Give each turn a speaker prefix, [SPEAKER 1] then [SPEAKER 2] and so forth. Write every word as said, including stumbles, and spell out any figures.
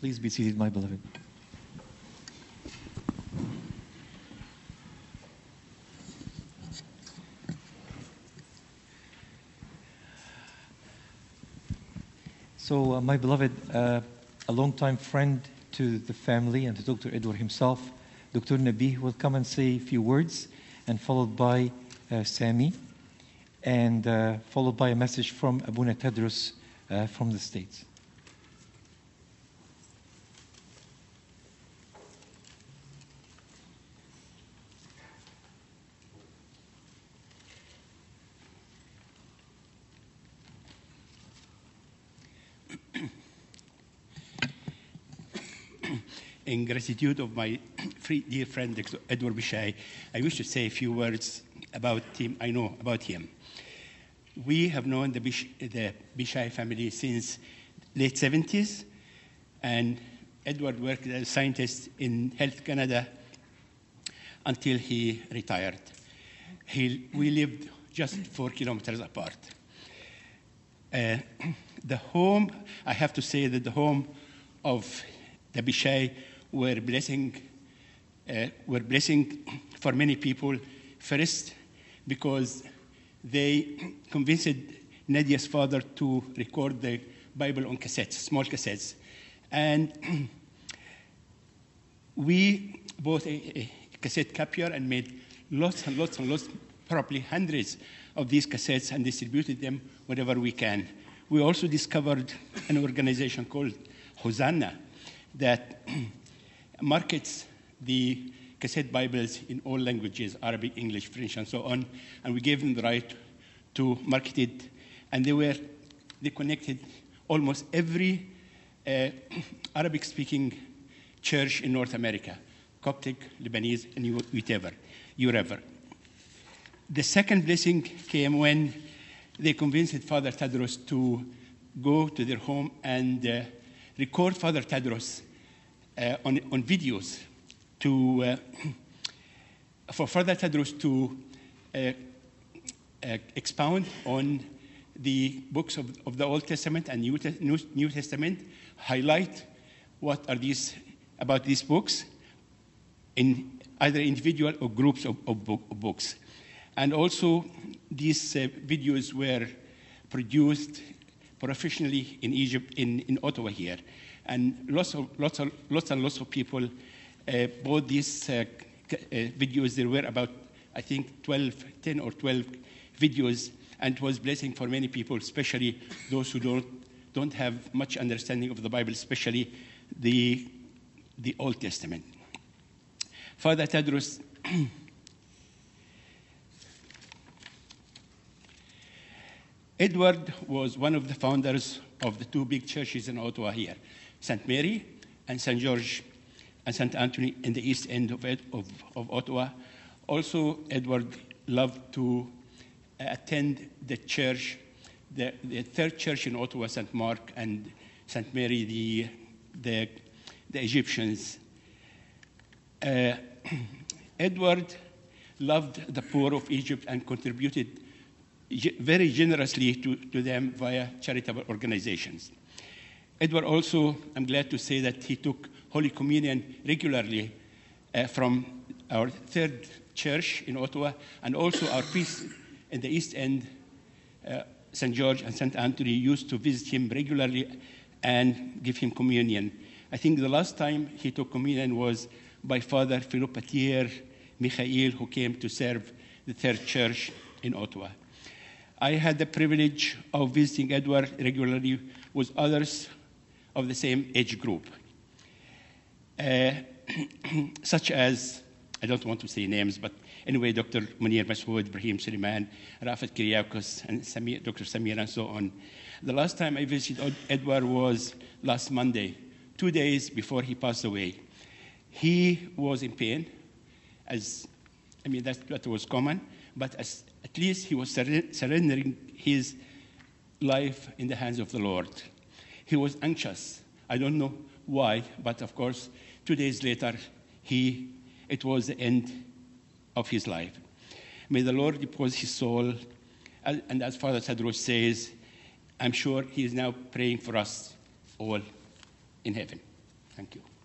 [SPEAKER 1] Please be seated, my beloved. So, uh, my beloved, uh, a longtime friend to the family and to Doctor Edward himself, Doctor Nabi, will come and say a few words, and followed by uh, Sami, and uh, followed by a message from Abuna Tadros uh, from the States.
[SPEAKER 2] In gratitude of my dear friend Edward Bishai, I wish to say a few words about him. I know about him. We have known the, Bish, the Bishai family since late seventies, and Edward worked as a scientist in Health Canada until he retired. He, we lived just four kilometers apart. Uh, the home, I have to say that the home of the Bishai were blessing, uh, were blessing for many people. First, because they convinced Nadia's father to record the Bible on cassettes, small cassettes. And we bought a, a cassette copier and made lots and lots and lots, probably hundreds of these cassettes, and distributed them wherever we can. We also discovered an organization called Hosanna that markets the cassette Bibles in all languages, Arabic, English, French, and so on, and we gave them the right to market it, and they were, they connected almost every uh, Arabic-speaking church in North America, Coptic, Lebanese, and whatever, wherever. The second blessing came when they convinced Father Tadros to go to their home and uh, record Father Tadros uh, on, on videos to, uh, for Father Tadros to uh, uh, expound on the books of, of the Old Testament and New, Te- New, New Testament, highlight what are these, about these books in either individual or groups of, of, book, of books. And also, these uh, videos were produced professionally in Egypt, in, in Ottawa here. And lots of, lots of, lots and lots of people uh, bought these uh, uh, videos. There were about, I think, twelve, ten or twelve videos, and it was a blessing for many people, especially those who don't, don't have much understanding of the Bible, especially the, the Old Testament. Father Tadros Edward was one of the founders of the two big churches in Ottawa here, Saint Mary and Saint George and Saint Anthony in the east end of, of, of Ottawa. Also, Edward loved to attend the church, the, the third church in Ottawa, Saint Mark and Saint Mary, the, the, the Egyptians. Uh, Edward loved the poor of Egypt and contributed very generously to, to them via charitable organizations. Edward also, I'm glad to say that he took Holy Communion regularly uh, from our third church in Ottawa, and also our priest in the East End, uh, Saint George and Saint Anthony, used to visit him regularly and give him communion. I think the last time he took communion was by Father Philippe Patier Michael, who came to serve the third church in Ottawa. I had the privilege of visiting Edward regularly with others of the same age group, uh, such as, I don't want to say names, but anyway, Doctor Munir Masoud, Ibrahim Suleiman, Rafat Kyriakos, and Samir, Doctor Samir, and so on. The last time I visited Edward was last Monday, two days before he passed away. He was in pain, as, I mean, that, that was common, but as, at least he was surrendering his life in the hands of the Lord. He was anxious. I don't know why, but of course, two days later, he, it was the end of his life. May the Lord repose his soul, and as Father Tadros says, I'm sure he is now praying for us all in heaven. Thank you.